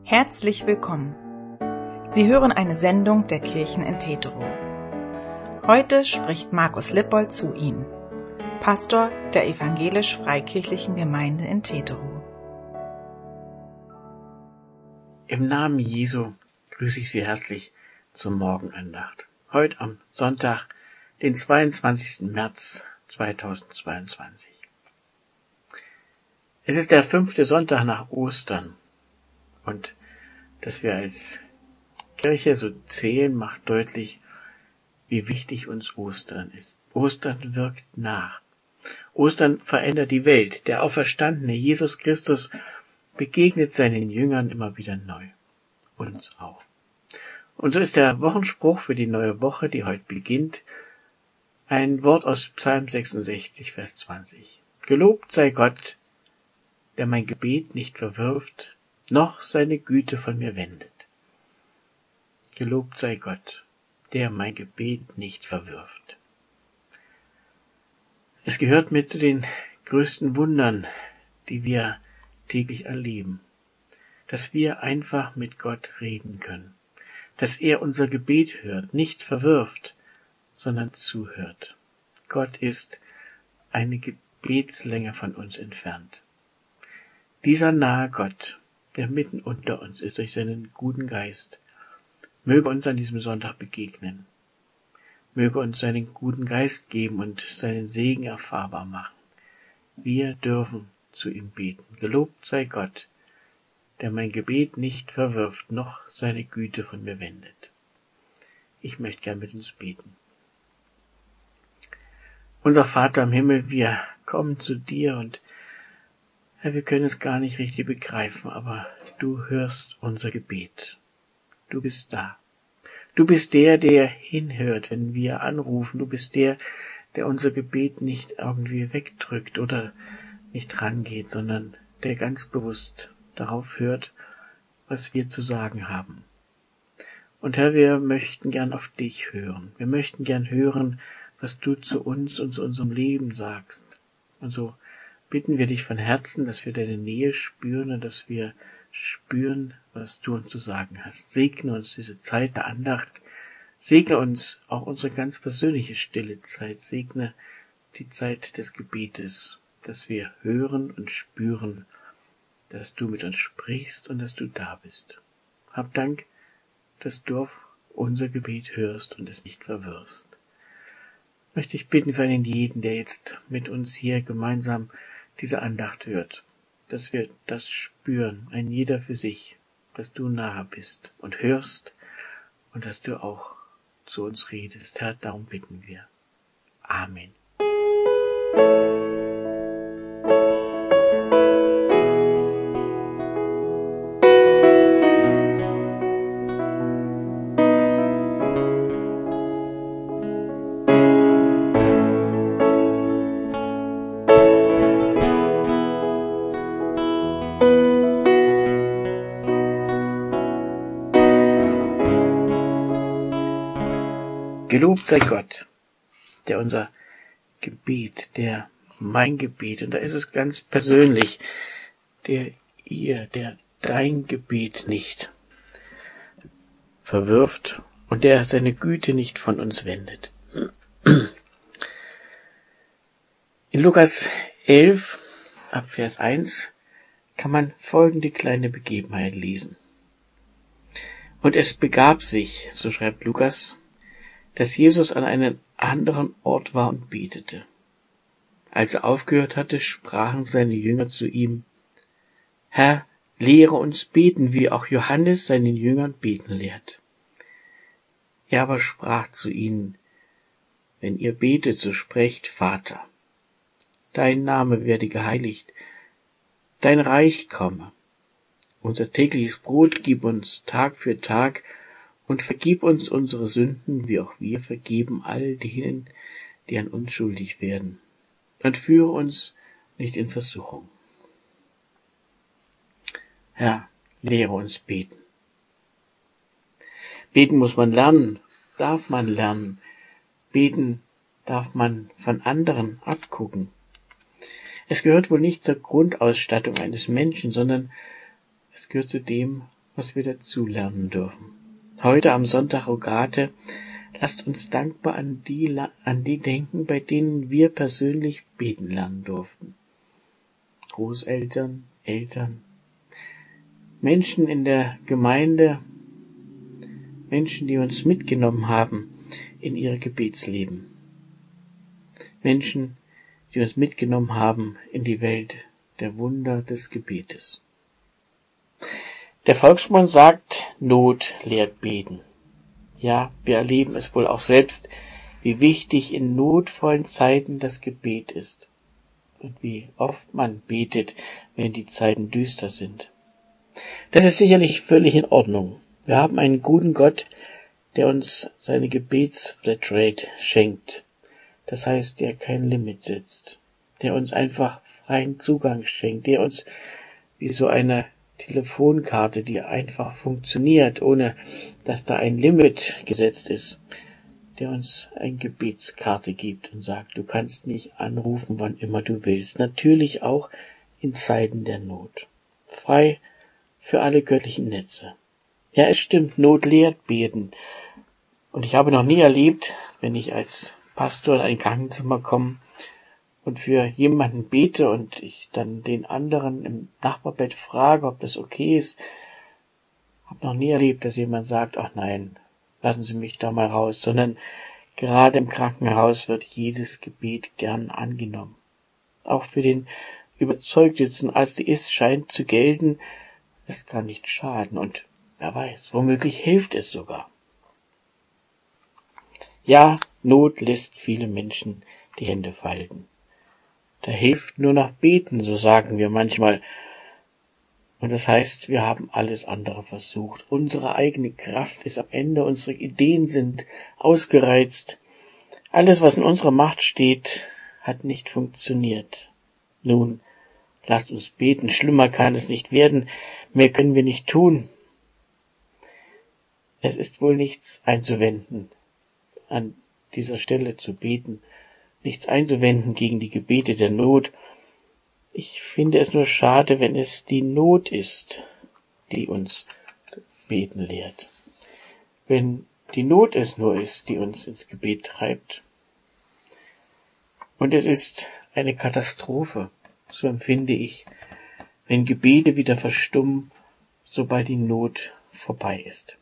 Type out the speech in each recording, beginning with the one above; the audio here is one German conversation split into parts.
Herzlich willkommen. Sie hören eine Sendung der Kirchen in Teterow. Heute spricht Markus Lippold zu Ihnen, Pastor der evangelisch-freikirchlichen Gemeinde in Teterow. Im Namen Jesu grüße ich Sie herzlich zur Morgenandacht. Heute am Sonntag, den 22. März 2022. Es ist der 5. Sonntag nach Ostern und dass wir als Kirche so zählen, macht deutlich, wie wichtig uns Ostern ist. Ostern wirkt nach. Ostern verändert die Welt. Der auferstandene Jesus Christus begegnet seinen Jüngern immer wieder neu. Uns auch. Und so ist der Wochenspruch für die neue Woche, die heute beginnt, ein Wort aus Psalm 66, Vers 20. Gelobt sei Gott, der mein Gebet nicht verwirft, noch seine Güte von mir wendet. Gelobt sei Gott, der mein Gebet nicht verwirft. Es gehört mit zu den größten Wundern, die wir täglich erleben, dass wir einfach mit Gott reden können, dass er unser Gebet hört, nicht verwirft, sondern zuhört. Gott ist eine Gebetslänge von uns entfernt. Dieser nahe Gott, der mitten unter uns ist durch seinen guten Geist, möge uns an diesem Sonntag begegnen. Möge uns seinen guten Geist geben und seinen Segen erfahrbar machen. Wir dürfen zu ihm beten. Gelobt sei Gott, der mein Gebet nicht verwirft, noch seine Güte von mir wendet. Ich möchte gern mit uns beten. Unser Vater im Himmel, wir kommen zu dir und Herr, wir können es gar nicht richtig begreifen, aber du hörst unser Gebet. Du bist da. Du bist der, der hinhört, wenn wir anrufen. Du bist der, der unser Gebet nicht irgendwie wegdrückt oder nicht rangeht, sondern der ganz bewusst darauf hört, was wir zu sagen haben. Und Herr, wir möchten gern auf dich hören. Wir möchten gern hören, was du zu uns und zu unserem Leben sagst. Und so bitten wir dich von Herzen, dass wir deine Nähe spüren und dass wir spüren, was du uns zu sagen hast. Segne uns diese Zeit der Andacht. Segne uns auch unsere ganz persönliche stille Zeit. Segne die Zeit des Gebetes, dass wir hören und spüren, dass du mit uns sprichst und dass du da bist. Hab Dank, dass du auf unser Gebet hörst und es nicht verwirrst. Möchte ich bitten für einen jeden, der jetzt mit uns hier gemeinsam diese Andacht hört, dass wir das spüren, ein jeder für sich, dass du nahe bist und hörst und dass du auch zu uns redest. Herr, darum bitten wir. Amen. Gelobt sei Gott, der unser Gebet, der mein Gebet, und da ist es ganz persönlich, der dein Gebet nicht verwirft und der seine Güte nicht von uns wendet. In Lukas 11, ab Vers 1, kann man folgende kleine Begebenheit lesen. Und es begab sich, so schreibt Lukas, dass Jesus an einem anderen Ort war und betete. Als er aufgehört hatte, sprachen seine Jünger zu ihm: Herr, lehre uns beten, wie auch Johannes seinen Jüngern beten lehrt. Er aber sprach zu ihnen: Wenn ihr betet, so sprecht: Vater, dein Name werde geheiligt, dein Reich komme. Unser tägliches Brot gib uns Tag für Tag und vergib uns unsere Sünden, wie auch wir vergeben all denen, die an uns schuldig werden. Und führe uns nicht in Versuchung. Herr, lehre uns beten. Beten muss man lernen, darf man lernen. Beten darf man von anderen abgucken. Es gehört wohl nicht zur Grundausstattung eines Menschen, sondern es gehört zu dem, was wir dazu lernen dürfen. Heute am Sonntag Rogate, lasst uns dankbar an die denken, bei denen wir persönlich beten lernen durften. Großeltern, Eltern, Menschen in der Gemeinde, Menschen, die uns mitgenommen haben in ihr Gebetsleben. Menschen, die uns mitgenommen haben in die Welt der Wunder des Gebetes. Der Volksmund sagt, Not lehrt beten. Ja, wir erleben es wohl auch selbst, wie wichtig in notvollen Zeiten das Gebet ist und wie oft man betet, wenn die Zeiten düster sind. Das ist sicherlich völlig in Ordnung. Wir haben einen guten Gott, der uns seine Gebetsflatrate schenkt. Das heißt, der kein Limit setzt, der uns einfach freien Zugang schenkt, der uns wie so eine Telefonkarte, die einfach funktioniert, ohne dass da ein Limit gesetzt ist, der uns eine Gebetskarte gibt und sagt, du kannst mich anrufen, wann immer du willst. Natürlich auch in Zeiten der Not. Frei für alle göttlichen Netze. Ja, es stimmt, Not lehrt beten. Und ich habe noch nie erlebt, wenn ich als Pastor in ein Krankenzimmer komme und für jemanden bete und ich dann den anderen im Nachbarbett frage, ob das okay ist, habe noch nie erlebt, dass jemand sagt, ach nein, lassen Sie mich da mal raus, sondern gerade im Krankenhaus wird jedes Gebet gern angenommen. Auch für den überzeugtesten Atheist scheint zu gelten, es kann nicht schaden und wer weiß, womöglich hilft es sogar. Ja, Not lässt viele Menschen die Hände falten. Da hilft nur noch beten, so sagen wir manchmal. Und das heißt, wir haben alles andere versucht. Unsere eigene Kraft ist am Ende, unsere Ideen sind ausgereizt. Alles, was in unserer Macht steht, hat nicht funktioniert. Nun, lasst uns beten, schlimmer kann es nicht werden, mehr können wir nicht tun. Es ist wohl nichts einzuwenden, an dieser Stelle zu beten, nichts einzuwenden gegen die Gebete der Not. Ich finde es nur schade, wenn es die Not ist, die uns beten lehrt. Wenn die Not es nur ist, die uns ins Gebet treibt. Und es ist eine Katastrophe, so empfinde ich, wenn Gebete wieder verstummen, sobald die Not vorbei ist.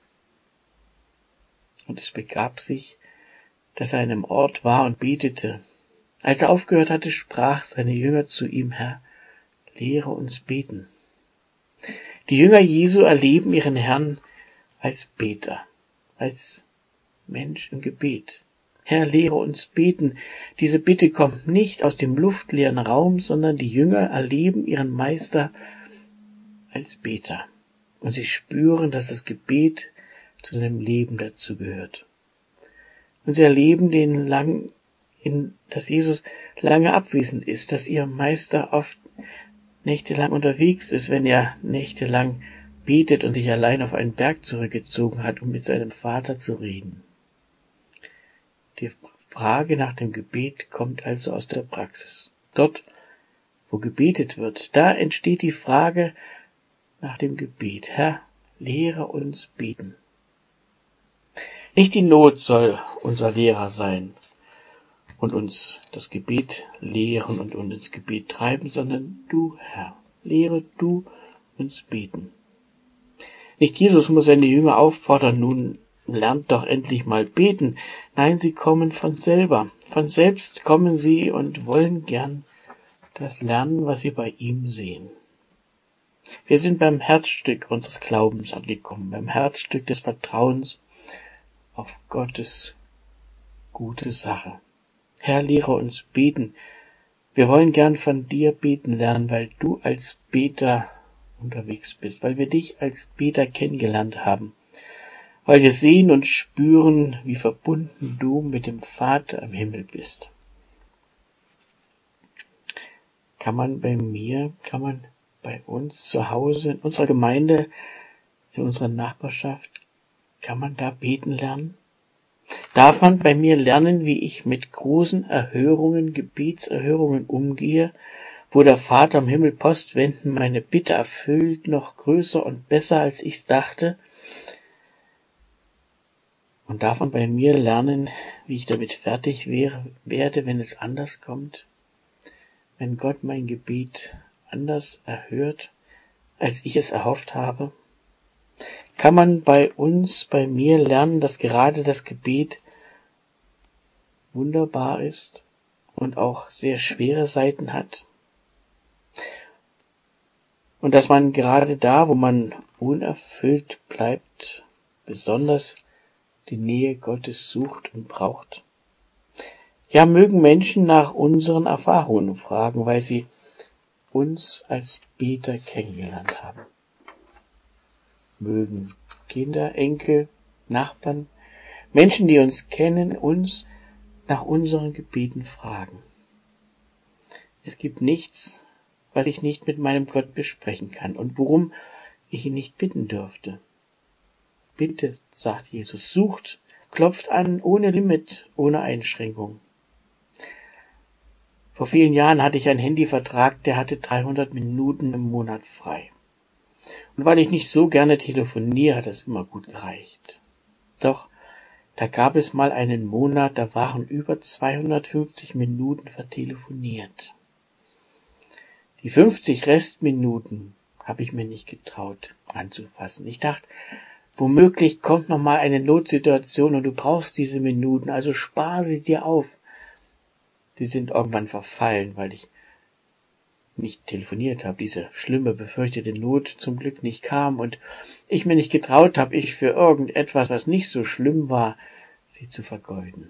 Und es begab sich, dass er an einem Ort war und betete. Als er aufgehört hatte, sprach seine Jünger zu ihm, Herr, lehre uns beten. Die Jünger Jesu erleben ihren Herrn als Beter, als Mensch im Gebet. Herr, lehre uns beten. Diese Bitte kommt nicht aus dem luftleeren Raum, sondern die Jünger erleben ihren Meister als Beter. Und sie spüren, dass das Gebet zu seinem Leben dazu gehört. Und sie erleben dass Jesus lange abwesend ist, dass ihr Meister oft nächtelang unterwegs ist, wenn er nächtelang betet und sich allein auf einen Berg zurückgezogen hat, um mit seinem Vater zu reden. Die Frage nach dem Gebet kommt also aus der Praxis. Dort, wo gebetet wird, da entsteht die Frage nach dem Gebet. Herr, lehre uns beten. Nicht die Not soll unser Lehrer sein und uns das Gebet lehren und uns ins Gebet treiben, sondern du, Herr, lehre du uns beten. Nicht Jesus muss seine Jünger auffordern, nun lernt doch endlich mal beten. Nein, sie kommen von selber. Von selbst kommen sie und wollen gern das lernen, was sie bei ihm sehen. Wir sind beim Herzstück unseres Glaubens angekommen, beim Herzstück des Vertrauens auf Gottes gute Sache. Herr, lehre uns beten. Wir wollen gern von dir beten lernen, weil du als Beter unterwegs bist, weil wir dich als Beter kennengelernt haben, weil wir sehen und spüren, wie verbunden du mit dem Vater im Himmel bist. Kann man bei uns zu Hause, in unserer Gemeinde, in unserer Nachbarschaft, kann man da beten lernen? Darf man bei mir lernen, wie ich mit großen Gebetserhörungen umgehe, wo der Vater im Himmel postwendend meine Bitte erfüllt, noch größer und besser, als ich's dachte, und darf man bei mir lernen, wie ich damit fertig werde, wenn es anders kommt, wenn Gott mein Gebet anders erhört, als ich es erhofft habe? Kann man bei mir lernen, dass gerade das Gebet wunderbar ist und auch sehr schwere Seiten hat? Und dass man gerade da, wo man unerfüllt bleibt, besonders die Nähe Gottes sucht und braucht? Ja, mögen Menschen nach unseren Erfahrungen fragen, weil sie uns als Beter kennengelernt haben. Mögen Kinder, Enkel, Nachbarn, Menschen, die uns kennen, uns nach unseren Gebeten fragen. Es gibt nichts, was ich nicht mit meinem Gott besprechen kann und worum ich ihn nicht bitten dürfte. Bittet, sagt Jesus, sucht, klopft an, ohne Limit, ohne Einschränkung. Vor vielen Jahren hatte ich einen Handyvertrag, der hatte 300 Minuten im Monat frei. Und weil ich nicht so gerne telefoniere, hat das immer gut gereicht. Doch da gab es mal einen Monat, da waren über 250 Minuten vertelefoniert. Die 50 Restminuten habe ich mir nicht getraut anzufassen. Ich dachte, womöglich kommt noch mal eine Notsituation und du brauchst diese Minuten, also spar sie dir auf. Die sind irgendwann verfallen, weil ich nicht telefoniert habe, diese schlimme, befürchtete Not zum Glück nicht kam und ich mir nicht getraut habe, ich für irgendetwas, was nicht so schlimm war, sie zu vergeuden.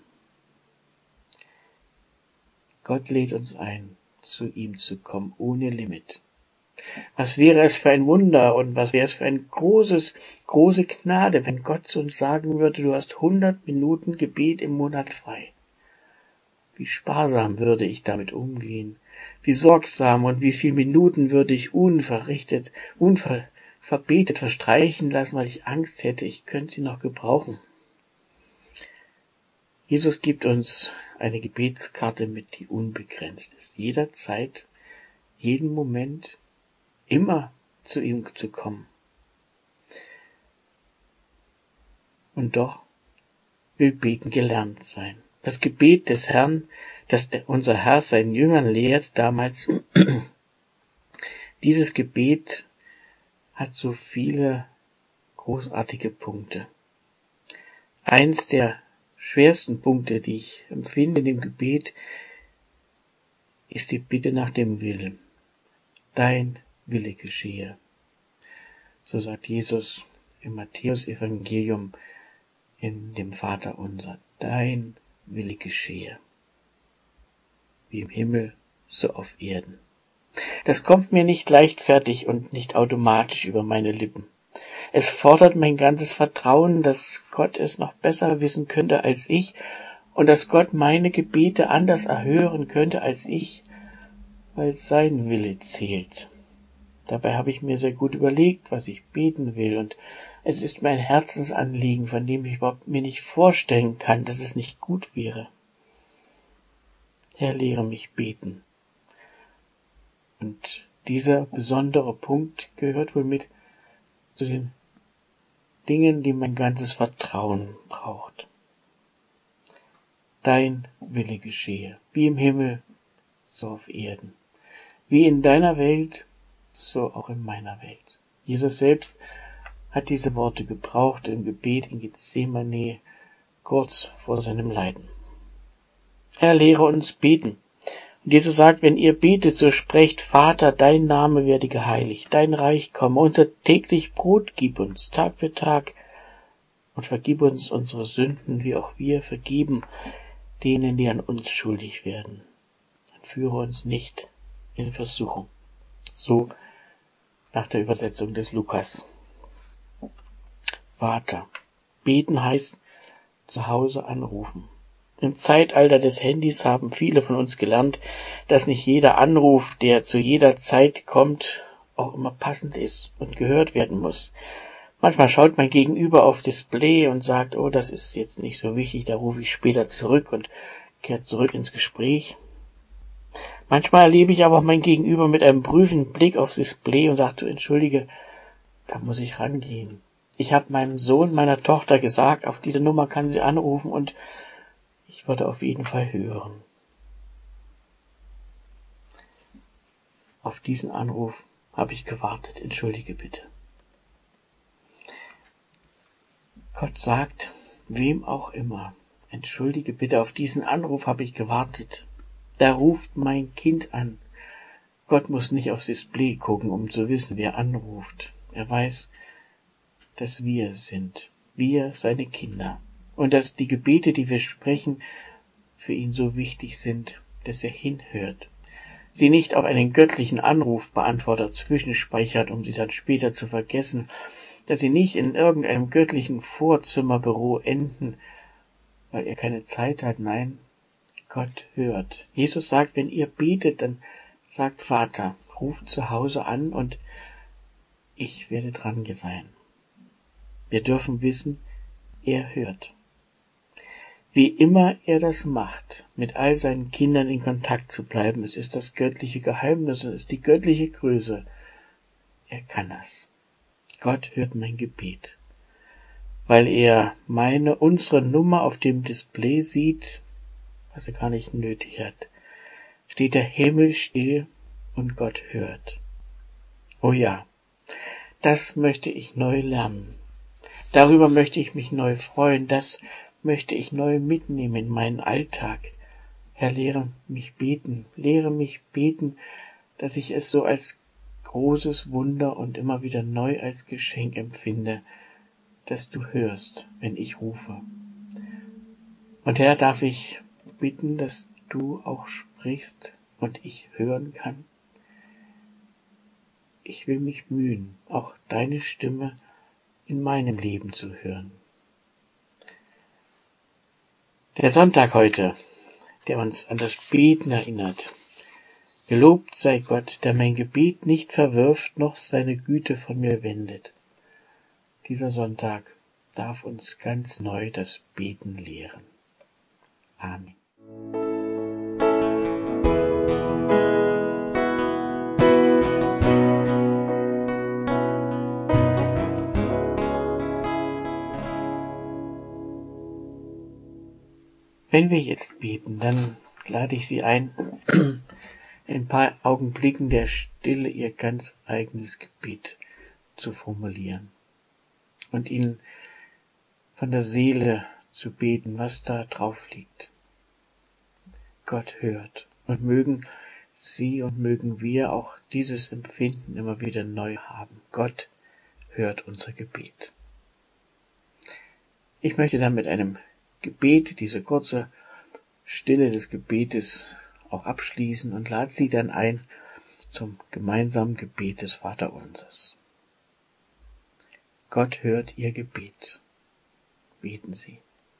Gott lädt uns ein, zu ihm zu kommen, ohne Limit. Was wäre es für ein Wunder und was wäre es für ein große Gnade, wenn Gott zu uns sagen würde, du hast 100 Minuten Gebet im Monat frei. Wie sparsam würde ich damit umgehen, wie sorgsam und wie viele Minuten würde ich unverbetet verstreichen lassen, weil ich Angst hätte, ich könnte sie noch gebrauchen. Jesus gibt uns eine Gebetskarte mit, die unbegrenzt ist. Jederzeit, jeden Moment, immer zu ihm zu kommen. Und doch will Beten gelernt sein. Das Gebet des Herrn, das unser Herr seinen Jüngern lehrt damals, dieses Gebet hat so viele großartige Punkte. Eins der schwersten Punkte, die ich empfinde in dem Gebet, ist die Bitte nach dem Willen. Dein Wille geschehe. So sagt Jesus im Matthäus-Evangelium in dem Vaterunser. Dein Wille geschehe. Wie im Himmel, so auf Erden. Das kommt mir nicht leichtfertig und nicht automatisch über meine Lippen. Es fordert mein ganzes Vertrauen, dass Gott es noch besser wissen könnte als ich und dass Gott meine Gebete anders erhören könnte als ich, weil sein Wille zählt. Dabei habe ich mir sehr gut überlegt, was ich beten will, und es ist mein Herzensanliegen, von dem ich überhaupt mir nicht vorstellen kann, dass es nicht gut wäre. Herr, lehre mich beten. Und dieser besondere Punkt gehört wohl mit zu den Dingen, die mein ganzes Vertrauen braucht. Dein Wille geschehe, wie im Himmel, so auf Erden. Wie in deiner Welt, so auch in meiner Welt. Jesus selbst hat diese Worte gebraucht im Gebet in Gethsemane, kurz vor seinem Leiden. Herr, lehre uns beten. Und Jesus sagt, wenn ihr betet, so sprecht, Vater, dein Name werde geheiligt, dein Reich komme, unser täglich Brot gib uns, Tag für Tag, und vergib uns unsere Sünden, wie auch wir vergeben denen, die an uns schuldig werden. Und führe uns nicht in Versuchung. So nach der Übersetzung des Lukas. Vater. Beten heißt zu Hause anrufen. Im Zeitalter des Handys haben viele von uns gelernt, dass nicht jeder Anruf, der zu jeder Zeit kommt, auch immer passend ist und gehört werden muss. Manchmal schaut mein Gegenüber auf Display und sagt, oh, das ist jetzt nicht so wichtig, da rufe ich später zurück und kehrt zurück ins Gespräch. Manchmal erlebe ich aber auch mein Gegenüber mit einem prüfenden Blick aufs Display und sagt, du entschuldige, da muss ich rangehen. Ich habe meinem Sohn, meiner Tochter gesagt, auf diese Nummer kann sie anrufen und ich würde auf jeden Fall hören. Auf diesen Anruf habe ich gewartet, entschuldige bitte. Gott sagt, wem auch immer, entschuldige bitte, auf diesen Anruf habe ich gewartet. Da ruft mein Kind an. Gott muss nicht aufs Display gucken, um zu wissen, wer anruft. Er weiß, dass wir es sind, wir seine Kinder. Und dass die Gebete, die wir sprechen, für ihn so wichtig sind, dass er hinhört. Sie nicht auf einen göttlichen Anrufbeantworter zwischenspeichert, um sie dann später zu vergessen, dass sie nicht in irgendeinem göttlichen Vorzimmerbüro enden, weil er keine Zeit hat. Nein, Gott hört. Jesus sagt, wenn ihr betet, dann sagt Vater, ruft zu Hause an und ich werde dran sein. Wir dürfen wissen, er hört. Wie immer er das macht, mit all seinen Kindern in Kontakt zu bleiben, es ist das göttliche Geheimnis, es ist die göttliche Größe. Er kann das. Gott hört mein Gebet. Weil er unsere Nummer auf dem Display sieht, was er gar nicht nötig hat, steht der Himmel still und Gott hört. Oh ja, das möchte ich neu lernen. Darüber möchte ich mich neu freuen, das möchte ich neu mitnehmen in meinen Alltag. Herr, lehre mich beten, dass ich es so als großes Wunder und immer wieder neu als Geschenk empfinde, dass du hörst, wenn ich rufe. Und Herr, darf ich bitten, dass du auch sprichst und ich hören kann? Ich will mich mühen, auch deine Stimme in meinem Leben zu hören. Der Sonntag heute, der uns an das Beten erinnert. Gelobt sei Gott, der mein Gebet nicht verwirft, noch seine Güte von mir wendet. Dieser Sonntag darf uns ganz neu das Beten lehren. Amen. Wenn wir jetzt beten, dann lade ich Sie ein, in ein paar Augenblicken der Stille Ihr ganz eigenes Gebet zu formulieren und Ihnen von der Seele zu beten, was da drauf liegt. Gott hört und mögen Sie und mögen wir auch dieses Empfinden immer wieder neu haben. Gott hört unser Gebet. Ich möchte dann mit einem Gebet, diese kurze Stille des Gebetes auch abschließen und lade Sie dann ein zum gemeinsamen Gebet des Vaterunsers. Gott hört Ihr Gebet. Beten Sie.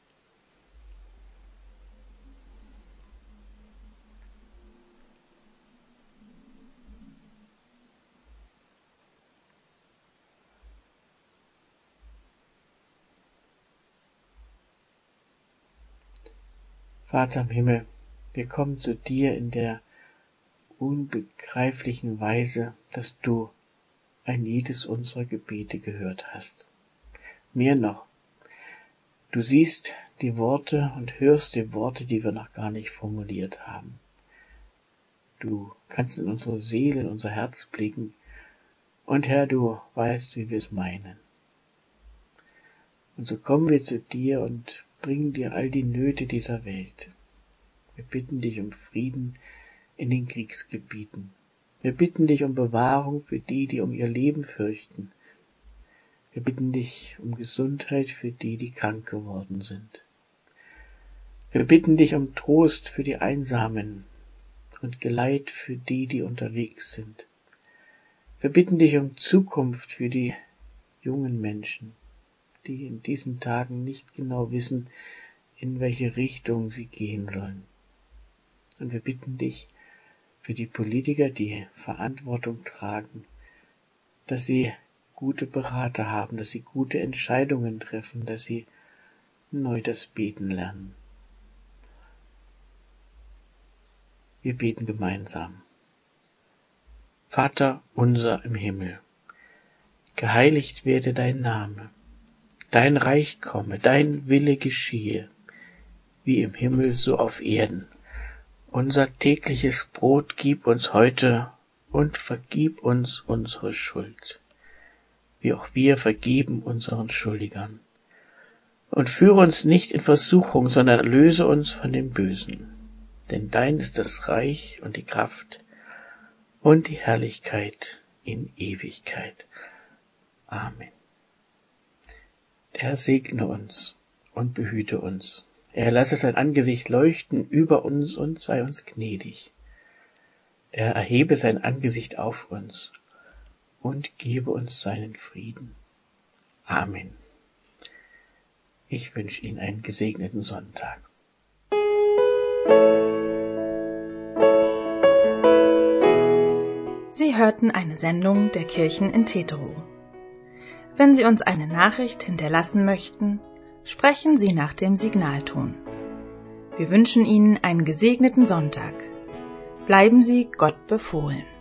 Vater im Himmel, wir kommen zu dir in der unbegreiflichen Weise, dass du ein jedes unserer Gebete gehört hast. Mehr noch, du siehst die Worte und hörst die Worte, die wir noch gar nicht formuliert haben. Du kannst in unsere Seele, in unser Herz blicken und Herr, du weißt, wie wir es meinen. Und so kommen wir zu dir und bringen dir all die Nöte dieser Welt. Wir bitten dich um Frieden in den Kriegsgebieten. Wir bitten dich um Bewahrung für die, die um ihr Leben fürchten. Wir bitten dich um Gesundheit für die, die krank geworden sind. Wir bitten dich um Trost für die Einsamen und Geleit für die, die unterwegs sind. Wir bitten dich um Zukunft für die jungen Menschen, die in diesen Tagen nicht genau wissen, in welche Richtung sie gehen sollen. Und wir bitten dich für die Politiker, die Verantwortung tragen, dass sie gute Berater haben, dass sie gute Entscheidungen treffen, dass sie neu das Beten lernen. Wir beten gemeinsam. Vater unser im Himmel, geheiligt werde dein Name, dein Reich komme, dein Wille geschehe, wie im Himmel so auf Erden. Unser tägliches Brot gib uns heute und vergib uns unsere Schuld, wie auch wir vergeben unseren Schuldigern. Und führe uns nicht in Versuchung, sondern erlöse uns von dem Bösen. Denn dein ist das Reich und die Kraft und die Herrlichkeit in Ewigkeit. Amen. Der Herr segne uns und behüte uns. Er lasse sein Angesicht leuchten über uns und sei uns gnädig. Er erhebe sein Angesicht auf uns und gebe uns seinen Frieden. Amen. Ich wünsche Ihnen einen gesegneten Sonntag. Sie hörten eine Sendung der Kirchen in Teterow. Wenn Sie uns eine Nachricht hinterlassen möchten, sprechen Sie nach dem Signalton. Wir wünschen Ihnen einen gesegneten Sonntag. Bleiben Sie Gott befohlen.